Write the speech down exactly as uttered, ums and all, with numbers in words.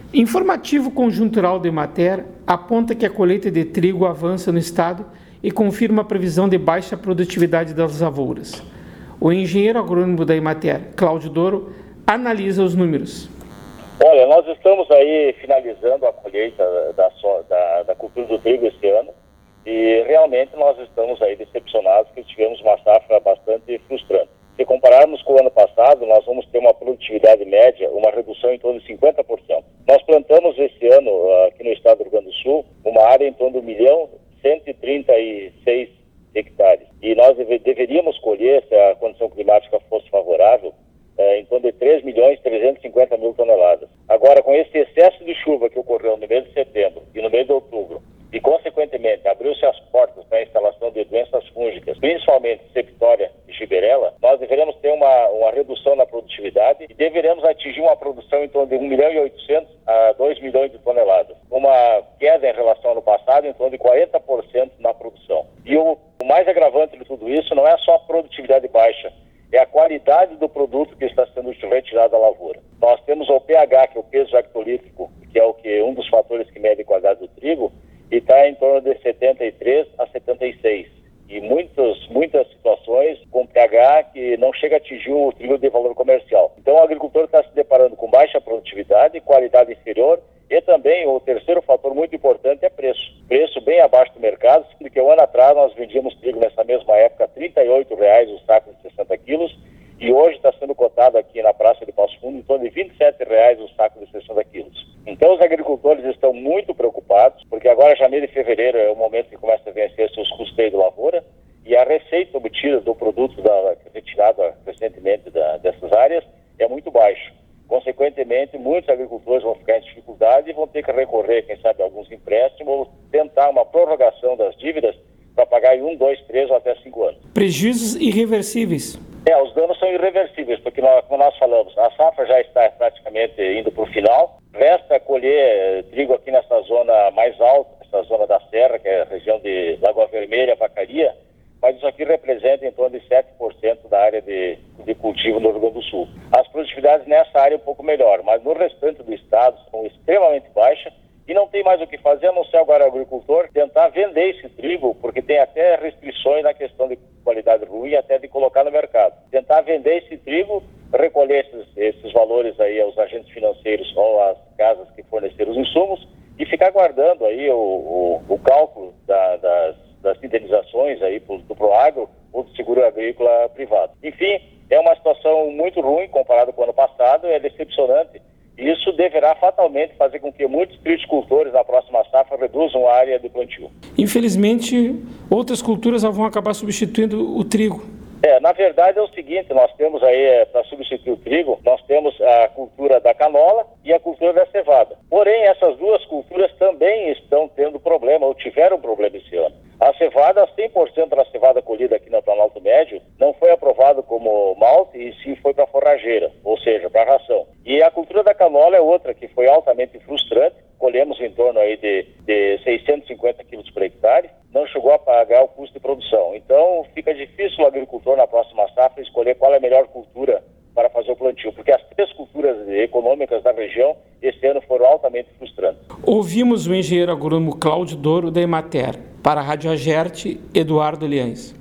Informativo conjuntural do Emater aponta que a colheita de trigo avança no estado e confirma a previsão de baixa produtividade das lavouras. O engenheiro agrônomo da Emater, Cláudio Doro, analisa os números. Olha, nós estamos aí finalizando a colheita da, da, da cultura do trigo esse ano e realmente nós estamos aí decepcionados que tivemos uma safra bastante frustrante. Se compararmos com o ano passado, nós vamos ter uma produtividade média, uma redução em torno de cinquenta por cento. Nós plantamos esse ano, aqui no estado do Rio Grande do Sul, uma área em torno de um milhão cento e trinta e seis hectares. E nós deve, deveríamos colher, se a condição climática fosse favorável, é, em torno de três milhões trezentos e cinquenta mil toneladas. Agora, com esse excesso de chuva que ocorreu no mês de setembro e no mês de outubro, e consequentemente abriu-se as portas para a instalação de doenças fúngicas, principalmente septória e giberela, nós deveremos ter uma, uma redução na produtividade e deveremos atingir uma produção em torno de um milhão e oitocentos a dois milhões de toneladas. Uma queda em relação ao ano passado em torno de quarenta por cento na produção. E o, o mais agravante de tudo isso não é só a produtividade baixa, é a qualidade do produto que está sendo retirado da lavoura. Nós temos o pH, que é o peso hectolítrico, que é o que, um dos fatores que mede a qualidade do trigo, e está em torno de setenta e três a setenta e seis. E muitas, muitas situações com pH que não chega a atingir o trigo de valor comercial. Então o agricultor está se deparando com baixa produtividade, qualidade inferior e também o terceiro fator muito importante é preço. Preço bem abaixo do mercado, porque um ano atrás nós vendíamos trigo nessa mesma época a trinta e oito reais o saco de sessenta quilos e hoje está sendo cotado aqui na Praça de Passo Fundo em torno de vinte e sete reais o saco de sessenta quilos. Então os agricultores estão muito preocupados, porque agora janeiro e fevereiro é o momento que começa a vencer seus custeios de lavoura e a receita obtida do produto da, retirado recentemente da, dessas áreas é muito baixo. Consequentemente, muitos agricultores vão ficar em dificuldade e vão ter que recorrer, quem sabe, a alguns empréstimos ou tentar uma prorrogação das dívidas para pagar em um, dois, três ou até cinco anos. Prejuízos irreversíveis. É, os danos são irreversíveis, porque nós, como nós falamos, a safra já está praticamente indo para o final. Resta colher trigo aqui nessa zona mais alta, essa zona da Serra, que é a região de Lagoa Vermelha, Vacaria, mas isso aqui representa em torno de sete por cento da área de, de cultivo no Rio Grande do Sul. As produtividades nessa área um pouco melhor, mas no restante do estado são extremamente baixas e não tem mais o que fazer, a não ser agora o agricultor tentar vender esse trigo, porque tem até restrições na questão de qualidade ruim, até de colocar no mercado. Tentar vender esse trigo, recolher esses, esses valores aí aos agentes financeiros ou às casas que forneceram os insumos e ficar guardando aí o, o, o cálculo da, das, das indenizações aí pro, do Proagro ou do seguro agrícola privado. Enfim, é uma situação muito ruim comparado com o ano passado, é decepcionante. Isso deverá fatalmente fazer com que muitos tricultores na próxima safra reduzam a área de plantio. Infelizmente, outras culturas vão acabar substituindo o trigo. É, na verdade é o seguinte, nós temos aí, para substituir o trigo, nós temos a cultura da canola e a cultura da cevada. Porém, essas duas culturas também estão tendo problema, ou tiveram problema esse ano. A cevada, cem por cento da cevada colhida aqui no Planalto Médio, não foi aprovado como malte e sim foi para forrageira, ou seja, para ração. E a cultura da canola é outra que foi altamente frustrante, colhemos em torno aí de, de seiscentos e cinquenta quilos por hectare, não chegou a pagar o custo de produção. Então fica difícil o agricultor na próxima safra escolher qual é a melhor cultura para fazer o plantio, porque as três culturas econômicas da região esse ano foram altamente frustrantes. Ouvimos o engenheiro agrônomo Cláudio Doro da Emater. Para a Rádio Agerte, Eduardo Liães.